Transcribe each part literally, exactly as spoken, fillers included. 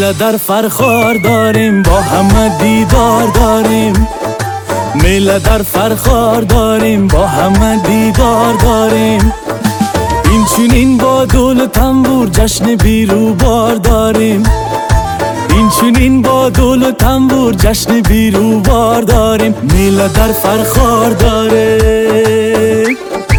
میله در فرخار داریم، با همه دیدار داریم. میله در فرخار داریم، با همه دیدار داریم. این چنین با دول تنبور جشن بیروبار داریم. این چنین با دول تنبور جشن بیروبار داریم. میله در فرخار داریم.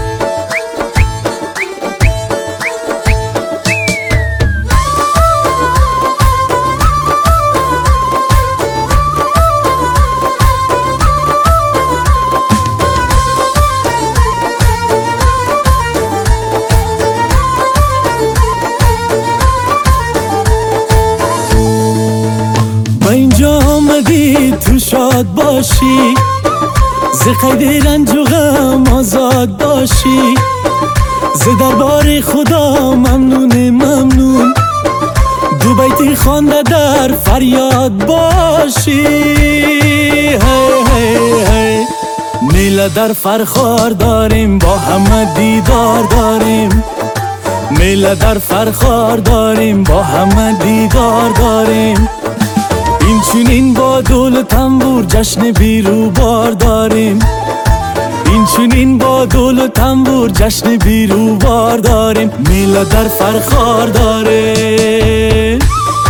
اینجا آمدی تو شاد باشی، ز قید رنج و غم آزاد باشی. ز دربار خدا ممنون ممنون، دو بیتی خوانده در فریاد باشی. هی هی هی میله در فرخار داریم، با همه دیدار داریم. میله در فرخار داریم، با همه دیدار داریم. این چنین با دول تنبور جشن بیروبار داریم. این چنین با دول تنبور جشن بیروبار داریم. میله در فرخار داریم.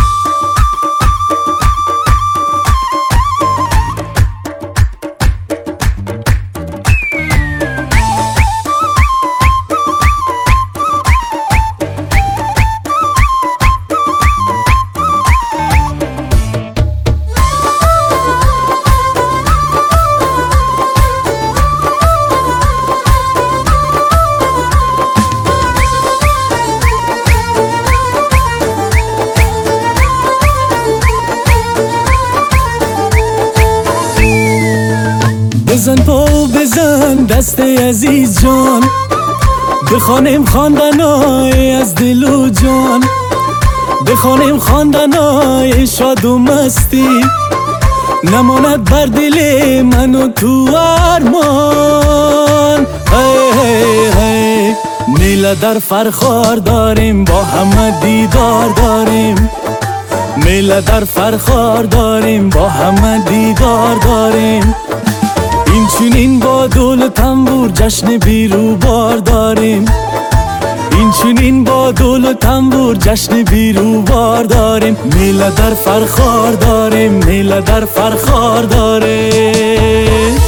بزن پا و بزن دست عزیز جان، بخوانیم خواندنای از دل و جان. بخوانیم خواندنای شاد و مستی، نماند بر دل من و تو ارمان. هی هی هی میله در فرخار داریم، با همه دیدار داریم. میله در فرخار داریم، با همه دیدار داریم. این چنین با دول تنبور جشن بیروبار داریم. این چنین با دول تنبور جشن بیروبار داریم. میله در فرخار داریم، میله در فرخار داریم.